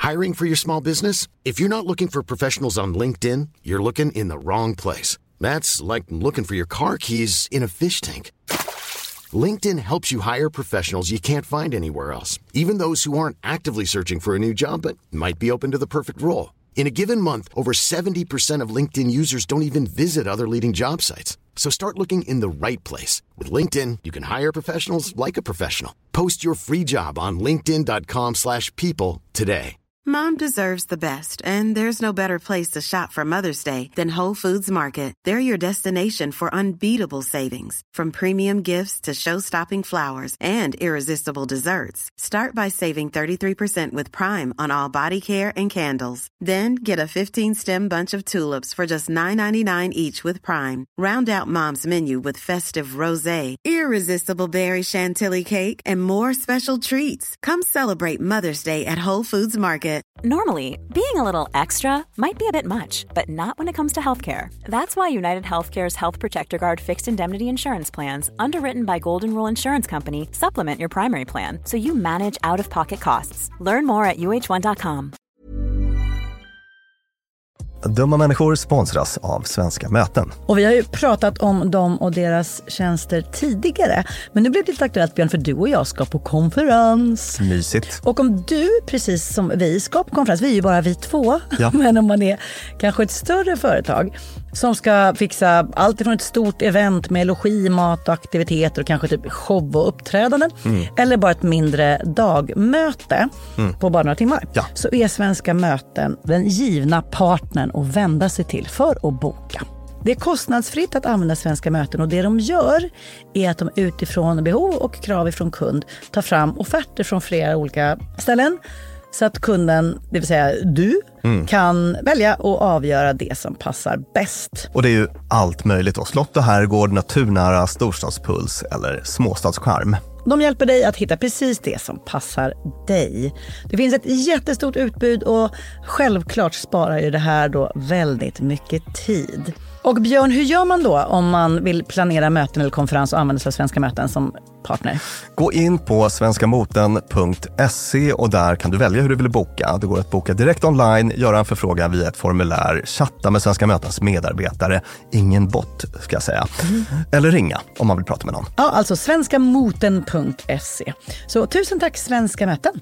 Hiring for your small business? If you're not looking for professionals on LinkedIn, you're looking in the wrong place. That's like looking for your car keys in a fish tank. LinkedIn helps you hire professionals you can't find anywhere else, even those who aren't actively searching for a new job but might be open to the perfect role. In a given month, over 70% of LinkedIn users don't even visit other leading job sites. So start looking in the right place. With LinkedIn, you can hire professionals like a professional. Post your free job on linkedin.com/people today. Mom deserves the best, and there's no better place to shop for Mother's Day than Whole Foods Market. They're your destination for unbeatable savings, from premium gifts to show-stopping flowers and irresistible desserts. Start by saving 33% with Prime on all body care and candles. Then get a 15-stem bunch of tulips for just $9.99 each with Prime. Round out Mom's menu with festive rosé, irresistible berry chantilly cake, and more special treats. Come celebrate Mother's Day at Whole Foods Market. Normally, being a little extra might be a bit much, but not when it comes to healthcare. That's why United Healthcare's Health Protector Guard fixed indemnity insurance plans, underwritten by Golden Rule Insurance Company, supplement your primary plan so you manage out-of-pocket costs. Learn more at uh1.com. Dumma människor sponsras av Svenska Möten. Och vi har ju pratat om dem och deras tjänster tidigare. Men nu blir det lite aktuellt, Björn, för du och jag ska på konferens. Mysigt. Och om du, precis som vi, ska på konferens, vi är ju bara vi två. Ja. Men om man är kanske ett större företag som ska fixa allt ifrån ett stort event med logi, mat och aktiviteter och kanske typ show och uppträdanden. Eller bara ett mindre dagmöte på bara några timmar. Ja. Så är Svenska Möten den givna partnern att vända sig till för att boka. Det är kostnadsfritt att använda Svenska Möten, och det de gör är att de utifrån behov och krav ifrån kund tar fram offerter från flera olika ställen så att kunden, det vill säga du, kan välja och avgöra det som passar bäst. Och det är ju allt möjligt då. Slott och herrgård, naturnära, storstadspuls eller småstadscharm. De hjälper dig att hitta precis det som passar dig. Det finns ett jättestort utbud och självklart sparar ju det här då väldigt mycket tid. Och Björn, hur gör man då om man vill planera möten eller konferens och använda sig av Svenska Möten som partner? Gå in på svenskamoten.se och där kan du välja hur du vill boka. Det går att boka direkt online, göra en förfrågan via ett formulär, chatta med Svenska Mötens medarbetare, ingen bot ska jag säga, eller ringa om man vill prata med någon. Ja, alltså svenskamoten.se. Så tusen tack Svenska Möten.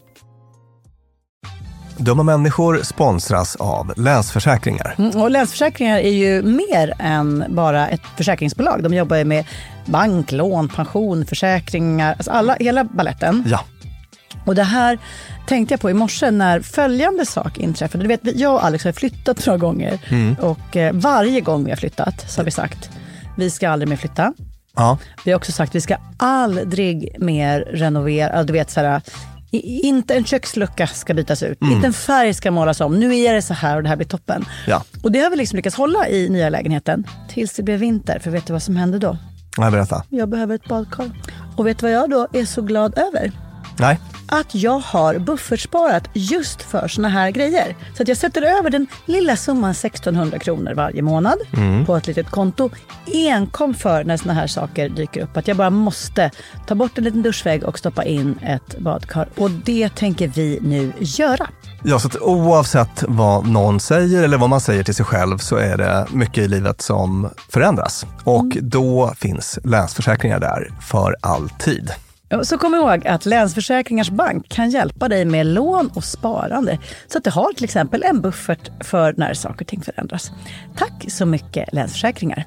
Dumma människor sponsras av Länsförsäkringar. Och Länsförsäkringar är ju mer än bara ett försäkringsbolag. De jobbar ju med bank, lån, pension, försäkringar, alltså hela balletten. Ja. Och det här tänkte jag på i morse när följande sak inträffade. Du vet, jag och Alex har flyttat några gånger. Och varje gång vi har flyttat så har vi sagt, vi ska aldrig mer flytta. Ja. Vi har också sagt, vi ska aldrig mer renovera. Du vet så här, inte en kökslucka ska bytas ut. Inte en färg ska målas om. Nu är det så här och det här blir toppen. Ja. Och det har vi liksom lyckats hålla i nya lägenheten tills det blev vinter. För vet du vad som hände då? Jag berätta. Jag behöver ett badkar. Och vet du vad jag då är så glad över? Nej. Att jag har buffertsparat just för såna här grejer. Så att jag sätter över den lilla summan 1600 kronor varje månad på ett litet konto. Enkom för när såna här saker dyker upp. Att jag bara måste ta bort en liten duschvägg och stoppa in ett badkar. Och det tänker vi nu göra. Ja, så att oavsett vad någon säger eller vad man säger till sig själv så är det mycket i livet som förändras. Och då finns Länsförsäkringar där för alltid. Så kom ihåg att Länsförsäkringars bank kan hjälpa dig med lån och sparande så att du har till exempel en buffert för när saker och ting förändras. Tack så mycket Länsförsäkringar.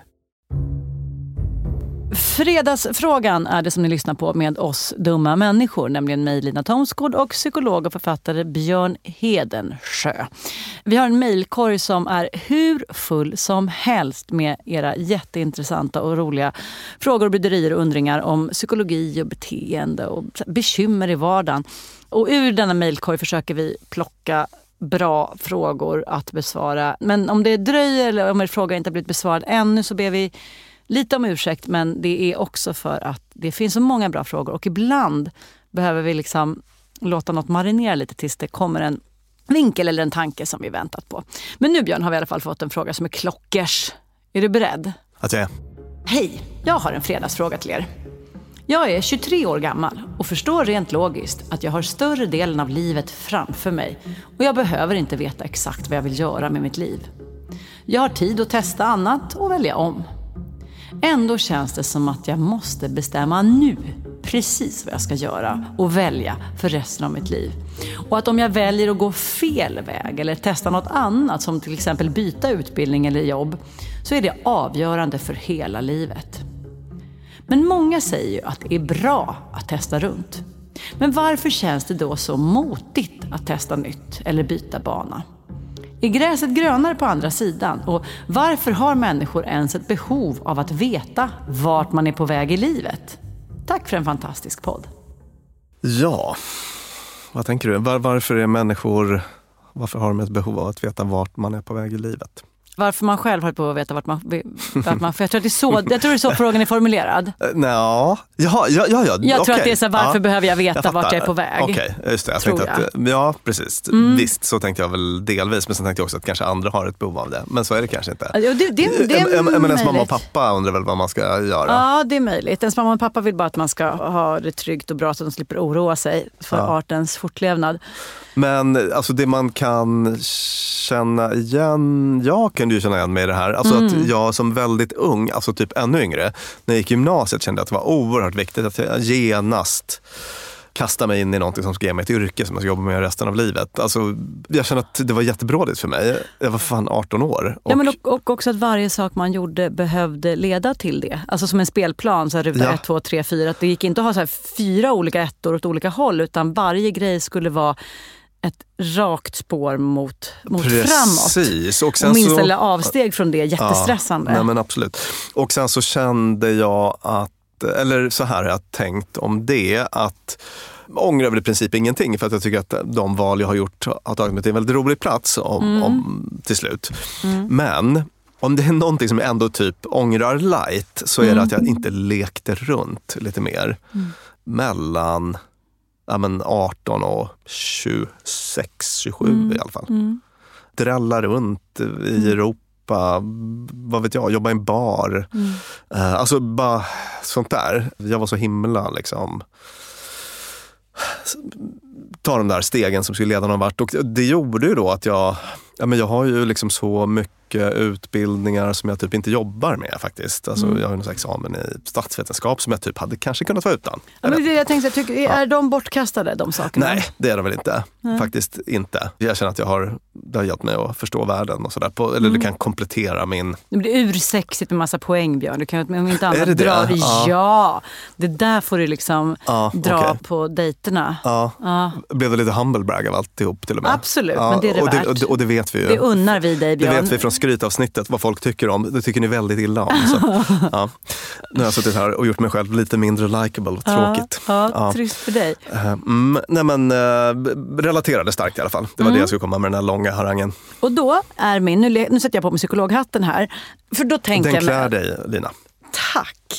Fredagsfrågan är det som ni lyssnar på med oss dumma människor, nämligen mig, Lina Thomsgård, och psykolog och författare Björn Hedensjö. Vi har en mejlkorg som är hur full som helst med era jätteintressanta och roliga frågor, bryderier och undringar om psykologi och beteende och bekymmer i vardagen. Och ur denna mejlkorg försöker vi plocka bra frågor att besvara. Men om det dröjer eller om er fråga inte har blivit besvarad ännu så ber vi lite om ursäkt, men det är också för att det finns så många bra frågor och ibland behöver vi liksom låta något marinera lite tills det kommer en vinkel eller en tanke som vi väntat på. Men nu Björn har vi i alla fall fått en fråga som är klockers. Är du beredd? Att jag är. Hej, jag har en fredagsfråga till er. Jag är 23 år gammal och förstår rent logiskt att jag har större delen av livet framför mig och jag behöver inte veta exakt vad jag vill göra med mitt liv. Jag har tid att testa annat och välja om. Ändå känns det som att jag måste bestämma nu precis vad jag ska göra och välja för resten av mitt liv. Och att om jag väljer att gå fel väg eller testa något annat som till exempel byta utbildning eller jobb så är det avgörande för hela livet. Men många säger ju att det är bra att testa runt. Men varför känns det då så motigt att testa nytt eller byta bana? Är gräset grönare på andra sidan? Och varför har människor ens ett behov av att veta vart man är på väg i livet? Tack för en fantastisk podd. Ja, vad tänker du? Varför har de ett behov av att veta vart man är på väg i livet? Varför man själv har på att veta vart man för jag tror att det är så frågan är formulerad. Ja. Jag tror att det är så varför behöver jag veta vart jag är på väg? Okej, just det. Jag tänkte att, ja, precis. Visst, så tänkte jag väl delvis. Men sen tänkte jag också att kanske andra har ett behov av det. Men så är det kanske inte. Men ens mamma och pappa undrar väl vad man ska göra. Ja, det är möjligt. Ens mamma och pappa vill bara att man ska ha det tryggt och bra så att de slipper oroa sig för artens fortlevnad. Men alltså det man kan känna igen, jag kan ju känna igen med det här. Alltså att jag som väldigt ung, alltså typ ännu yngre, när jag gick i gymnasiet kände jag att det var oerhört viktigt att jag genast kasta mig in i någonting som ska ge mig ett yrke som jag ska jobba med resten av livet. Alltså, jag kände att det var jättebrådigt för mig. Jag var fan 18 år. Och också att varje sak man gjorde behövde leda till det. Alltså som en spelplan, så här ruta 1, 2, 3, 4. Att det gick inte att ha så här 4 olika ettor åt olika håll, utan varje grej skulle vara ett rakt spår mot framåt. Och minsta lilla avsteg från det, jättestressande. Nej men absolut. Och sen så kände jag att, eller så här har jag tänkt om det, att ångrar väl i princip ingenting, för att jag tycker att de val jag har gjort har tagit mig till en väldigt rolig plats till slut. Men om det är någonting som jag ändå typ ångrar light, så är det att jag inte lekte runt lite mer mellan 18 och 26, 27 i alla fall. Drälla runt i Europa, vad vet jag, jobba i en bar. Alltså bara sånt där. Jag var så himla liksom ta de där stegen som skulle leda någon vart. Och det gjorde ju då att jag har ju liksom så mycket utbildningar som jag typ inte jobbar med faktiskt. Alltså jag har ju någon examen i statsvetenskap som jag typ hade kanske kunnat vara utan. Ja, men det jag tänkte, är de bortkastade, de sakerna? Nej, det är de väl inte. Faktiskt inte. Jag känner att det har hjälpt mig att förstå världen och sådär. Eller det kan komplettera min... Det blir ursexigt med massa poäng, Björn. Du kan om inte annat dra det. Ja, det där får du liksom dra på dejterna. Ja. Blev det lite humble brag av alltihop till och med? Absolut, men det är det värt. Och det vet vi ju. Det unnar vi dig, Björn. Det vet vi från skrytavsnittet, vad folk tycker om. Det tycker ni väldigt illa om. Så, nu har jag suttit här och gjort mig själv lite mindre likeable och tråkigt. Trist för dig. Nej men relaterade starkt i alla fall. Det var det jag skulle komma med den här långa harangen. Och då är nu sätter jag på mig psykologhatten här. För då tänker den klär dig, Lina. Tack.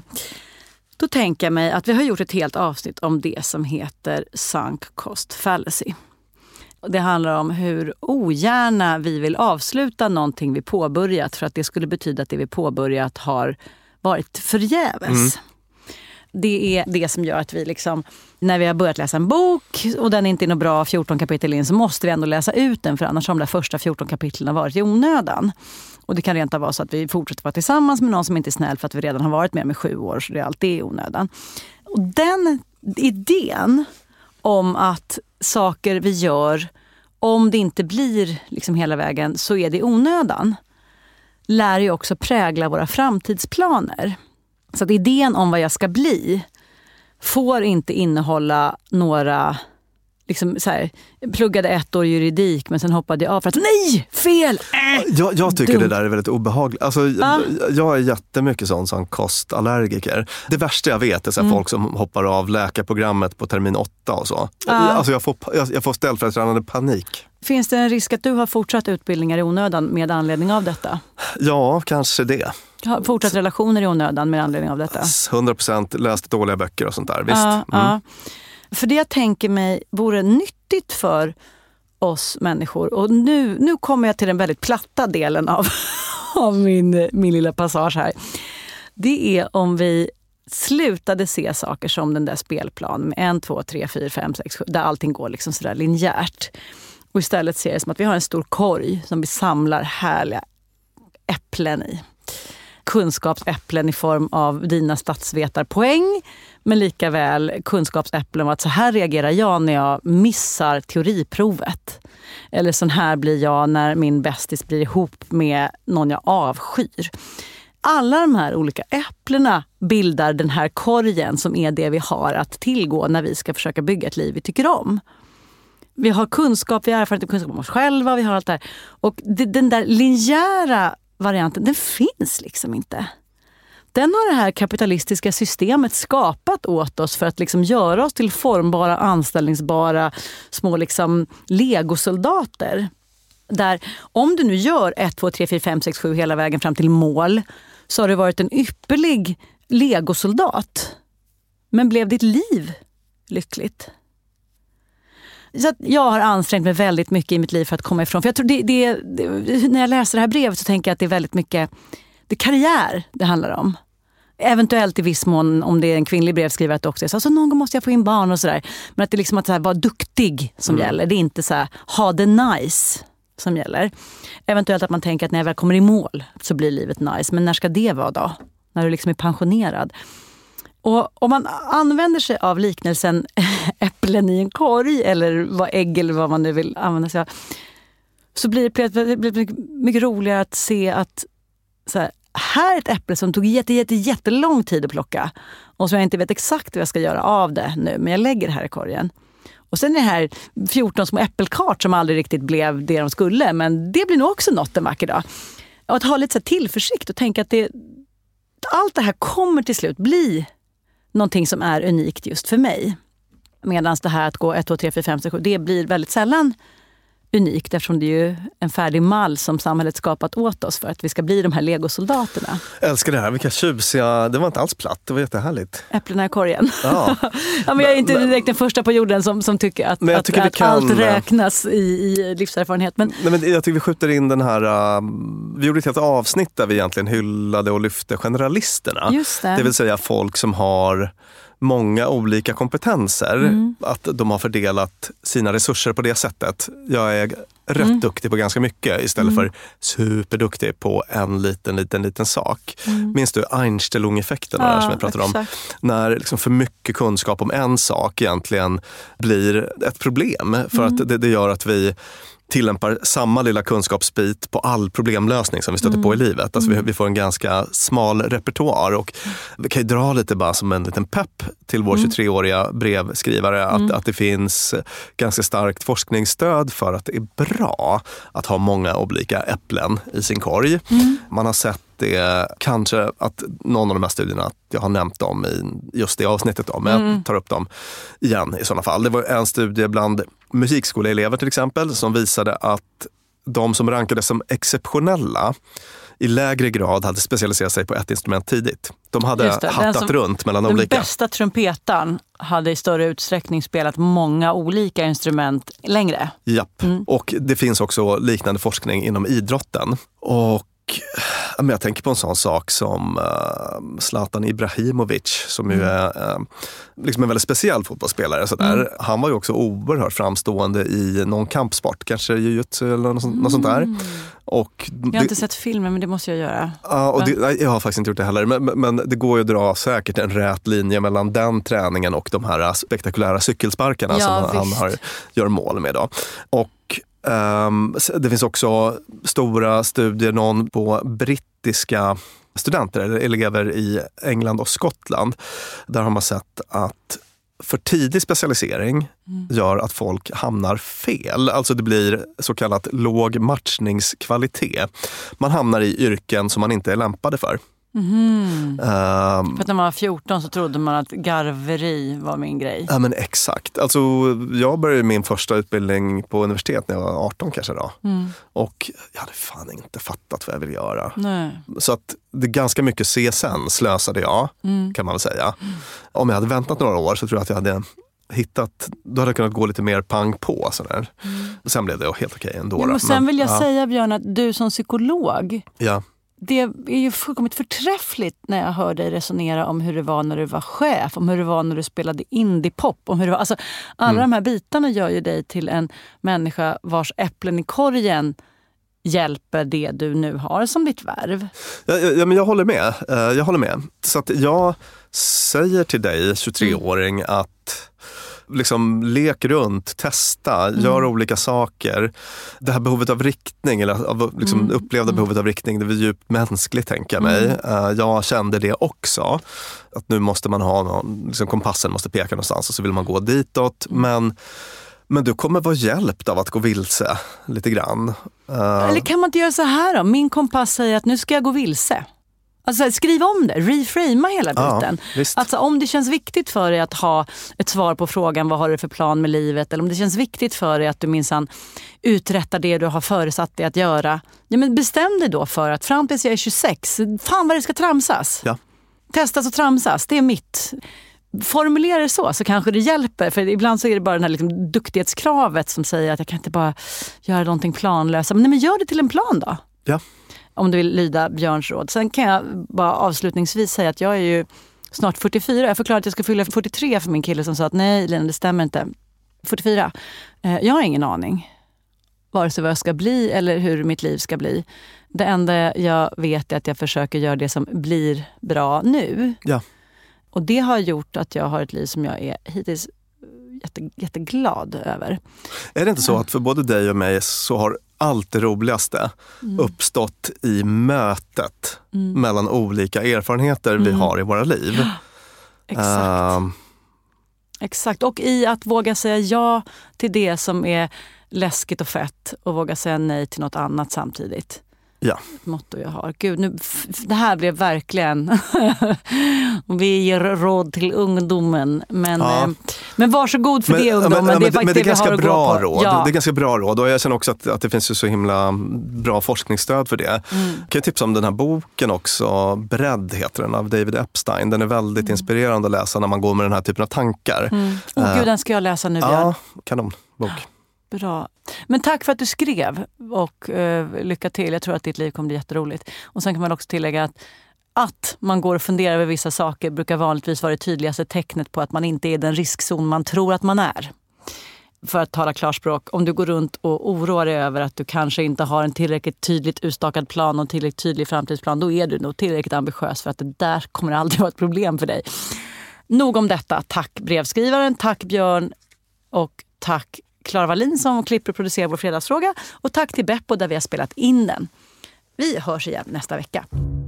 Då tänker jag mig att vi har gjort ett helt avsnitt om det som heter sunk cost fallacy. Det handlar om hur ogärna vi vill avsluta någonting vi påbörjat, för att det skulle betyda att det vi påbörjat har varit förgäves. Det är det som gör att vi liksom, när vi har börjat läsa en bok och den inte är något bra 14 kapitel in, så måste vi ändå läsa ut den, för annars har de där första 14 kapitlen varit i onödan. Och det kan rent av vara så att vi fortsätter vara tillsammans med någon som inte är snäll för att vi redan har varit med 7 år, så det är alltid i onödan. Och den idén om att saker vi gör, om det inte blir liksom hela vägen, så är det onödan, lär ju också prägla våra framtidsplaner. Så att idén om vad jag ska bli får inte innehålla några liksom så här, pluggade 1 år juridik men sen hoppade jag av för att nej, fel! Jag tycker det där är väldigt obehagligt. Alltså, jag är jättemycket sån kostallergiker. Det värsta jag vet är så här folk som hoppar av läkarprogrammet på termin 8 och så. Alltså jag får ställföreträdande panik. Finns det en risk att du har fortsatt utbildningar i onödan med anledning av detta? Ja, kanske det. Fortsatt relationer i onödan med anledning av detta? 100% läst dåliga böcker och sånt där, visst. För det jag tänker mig vore nyttigt för oss människor. Och nu kommer jag till den väldigt platta delen av min lilla passage här. Det är om vi slutade se saker som den där spelplanen med 1, 2, 3, 4, 5, 6, 7, där allting går liksom sådär linjärt. Och istället ser det som att vi har en stor korg som vi samlar härliga äpplen i. Kunskapsäpplen i form av dina statsvetarpoäng, men lika väl kunskapsäpplen om att så här reagerar jag när jag missar teoriprovet. Eller så här blir jag när min bästis blir ihop med någon jag avskyr. Alla de här olika äpplena bildar den här korgen som är det vi har att tillgå när vi ska försöka bygga ett liv vi tycker om. Vi har kunskap, vi har erfarenhet och kunskap om oss själva, vi har allt det här. Och den där linjära varianten, den finns liksom inte. Den har det här kapitalistiska systemet skapat åt oss för att liksom göra oss till formbara, anställningsbara små liksom legosoldater. Där om du nu gör 1, 2, 3, 4, 5, 6, 7 hela vägen fram till mål, så har det varit en ypperlig legosoldat. Men blev ditt liv lyckligt? Så att jag har ansträngt mig väldigt mycket i mitt liv för att komma ifrån. För jag tror när jag läser det här brevet så tänker jag att det är väldigt mycket det karriär det handlar om. Eventuellt i viss mån om det är en kvinnlig brevskrivare också. Så någon gång måste jag få in barn och sådär. Men att det är liksom att så här, vara duktig som gäller. Det är inte så här, ha det nice som gäller. Eventuellt att man tänker att när jag väl kommer i mål så blir livet nice. Men när ska det vara då? När du liksom är pensionerad. Och om man använder sig av liknelsen äpplen i en korg eller vad ägg eller vad man nu vill använda sig av, så blir det mycket roligare att se att så här är ett äpple som tog jättelång tid att plocka och så jag inte vet exakt vad jag ska göra av det nu, men jag lägger det här i korgen. Och sen är det här 14 små äppelkart som aldrig riktigt blev det de skulle, men det blir nog också något en vacker dag. Och att ha lite så tillförsikt och tänka att allt det här kommer till slut bli någonting som är unikt just för mig. Medan det här att gå 1, 2, 3, 4, 5, 6, 7, det blir väldigt sällan unikt eftersom det är ju en färdig mall som samhället skapat åt oss för att vi ska bli de här legosoldaterna. Jag älskar det här, vilka tjusiga, det var inte alls platt, det var jättehärligt. Äpplena i korgen. Ja. Ja, men jag är inte direkt den första på jorden som tycker att allt räknas i livserfarenhet. Men jag tycker vi skjuter in den här, vi gjorde ett helt avsnitt där vi egentligen hyllade och lyfte generalisterna. Just det. Det vill säga folk som har många olika kompetenser, att de har fördelat sina resurser på det sättet. Jag är rätt duktig på ganska mycket istället för superduktig på en liten sak. Minns du Einstellung-effekten som jag pratade om? När liksom för mycket kunskap om en sak egentligen blir ett problem för att det gör att vi tillämpar samma lilla kunskapsbit på all problemlösning som vi stöter på i livet. Alltså vi får en ganska smal repertoar och vi kan ju dra lite bara som en liten pepp till vår 23-åriga brevskrivare att det finns ganska starkt forskningsstöd för att det är bra att ha många olika äpplen i sin korg. Man har sett det kanske att någon av de här studierna, jag har nämnt dem i just det avsnittet då, men jag tar upp dem igen i sådana fall. Det var en studie bland musikskoleelever till exempel som visade att de som rankades som exceptionella i lägre grad hade specialiserat sig på ett instrument tidigt. De hade hattat runt mellan olika. Den bästa trumpetaren hade i större utsträckning spelat många olika instrument längre. Japp, och det finns också liknande forskning inom idrotten. Och jag tänker på en sån sak som Zlatan Ibrahimovic som ju är liksom en väldigt speciell fotbollsspelare. Han var ju också oerhört framstående i någon kampsport, kanske jiu-jitsu eller något sånt där. Och jag har inte sett filmen, men det måste jag göra. Ja, och jag har faktiskt inte gjort det heller. Men det går ju att dra säkert en rät linje mellan den träningen och de här spektakulära cykelsparkarna som han gör mål med då. Och det finns också stora studier, någon på brittiska studenter eller elever i England och Skottland. Där har man sett att för tidig specialisering gör att folk hamnar fel. Alltså det blir så kallat låg matchningskvalitet. Man hamnar i yrken som man inte är lämpade för. För att när man var 14 så trodde man att garveri var min grej. Ja, men exakt. Alltså, jag började min första utbildning på universitet när jag var 18 kanske då. Och jag hade fan inte fattat vad jag ville göra. Nej. Så att det är ganska mycket CSN slösade jag, kan man väl säga. Om jag hade väntat några år så tror jag att jag hade då hade jag kunnat gå lite mer pang på. Sen blev det helt okej ändå. Ja, men sen vill jag säga, Björn, att du som psykolog, det är ju fullkomligt förträffligt när jag hör dig resonera om hur det var när du var chef, om hur det var när du spelade indiepop, om hur det var, alltså alla de här bitarna gör ju dig till en människa vars äpplen i korgen hjälper det du nu har som ditt värv. Ja, men jag håller med. Så att jag säger till dig, 23-åring, att liksom lek runt, testa, gör olika saker. Det här behovet av riktning, eller av liksom upplevda behovet av riktning, det är djupt mänskligt, tänker jag mig. Jag kände det också. Att nu måste man ha någon, liksom kompassen måste peka någonstans och så vill man gå ditåt. Men du kommer vara hjälpt av att gå vilse lite grann. Eller kan man inte göra så här då? Min kompass säger att nu ska jag gå vilse. Alltså skriv om det, reframa hela biten. Ja, alltså om det känns viktigt för dig att ha ett svar på frågan vad har du för plan med livet, eller om det känns viktigt för dig att du minsann uträttar det du har föresatt dig att göra. Ja, men bestäm dig då för att fram tills jag är 26, fan vad det ska tramsas. Ja. Testas och tramsas, det är mitt. Formulera det så kanske det hjälper. För ibland så är det bara det här liksom duktighetskravet som säger att jag kan inte bara göra någonting planlösa. Men gör det till en plan då. Ja. Om du vill lyda Björns råd. Sen kan jag bara avslutningsvis säga att jag är ju snart 44. Jag förklarade att jag ska fylla 43 för min kille som sa att nej Lena, det stämmer inte. 44. Jag har ingen aning. Vare sig vad jag ska bli eller hur mitt liv ska bli. Det enda jag vet är att jag försöker göra det som blir bra nu. Ja. Och det har gjort att jag har ett liv som jag är hittills jätteglad över. Är det inte så att för både dig och mig så har allt det roligaste uppstått i mötet mellan olika erfarenheter vi har i våra liv? Exakt. Exakt. Och i att våga säga ja till det som är läskigt och fett och våga säga nej till något annat samtidigt. Ja. Ett motto jag har. Gud, nu, det här blev verkligen vi ger råd till ungdomen. Men varsågod för det ungdomen. Det är faktiskt det är ganska bra råd. Ja. Det är ganska bra råd. Och jag känner också att det finns ju så himla bra forskningsstöd för det. Kan jag tipsa om den här boken också. Bredd heter den, av David Epstein. Den är väldigt inspirerande att läsa när man går med den här typen av tankar. Gud, den ska jag läsa nu. Ja, kanon bok. Bra. Men tack för att du skrev och lycka till. Jag tror att ditt liv kommer bli jätteroligt. Och sen kan man också tillägga att man går och funderar över vissa saker brukar vanligtvis vara det tydligaste tecknet på att man inte är den riskzon man tror att man är. För att tala klarspråk, om du går runt och oroar dig över att du kanske inte har en tillräckligt tydligt utstakad plan och en tillräckligt tydlig framtidsplan, då är du nog tillräckligt ambitiös för att det där kommer aldrig vara ett problem för dig. Nog om detta. Tack brevskrivaren, tack Björn och tack Klara Wallin som klipper och producerar vår fredagsfråga. Och tack till Beppo där vi har spelat in den. Vi hörs igen nästa vecka.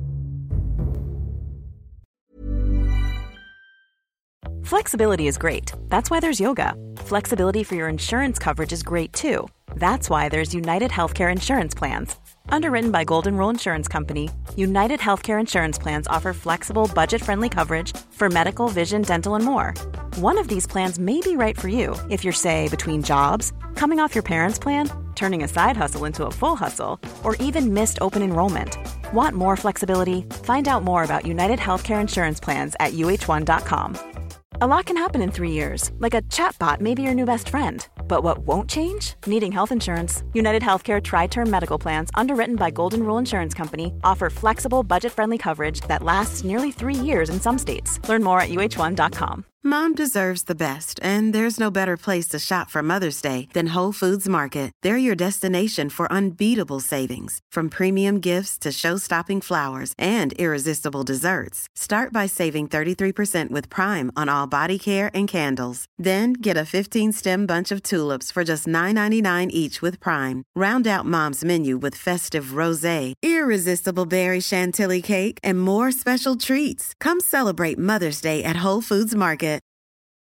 Flexibility is great. That's why there's yoga. Flexibility for your insurance coverage is great too. That's why there's United Healthcare Insurance Plans. Underwritten by Golden Rule Insurance Company, United Healthcare Insurance Plans offer flexible, budget-friendly coverage for medical, vision, dental, and more. One of these plans may be right for you if you're, say, between jobs, coming off your parents' plan, turning a side hustle into a full hustle, or even missed open enrollment. Want more flexibility? Find out more about United Healthcare Insurance Plans at uh1.com. A lot can happen in 3 years, like a chatbot may be your new best friend. But what won't change? Needing health insurance. United Healthcare Tri-Term Medical Plans, underwritten by Golden Rule Insurance Company, offer flexible, budget-friendly coverage that lasts nearly 3 years in some states. Learn more at uh1.com. Mom deserves the best, and there's no better place to shop for Mother's Day than Whole Foods Market. They're your destination for unbeatable savings, from premium gifts to show-stopping flowers and irresistible desserts. Start by saving 33% with Prime on all body care and candles. Then get a 15-stem bunch of tulips for just $9.99 each with Prime. Round out Mom's menu with festive rosé, irresistible berry chantilly cake, and more special treats. Come celebrate Mother's Day at Whole Foods Market.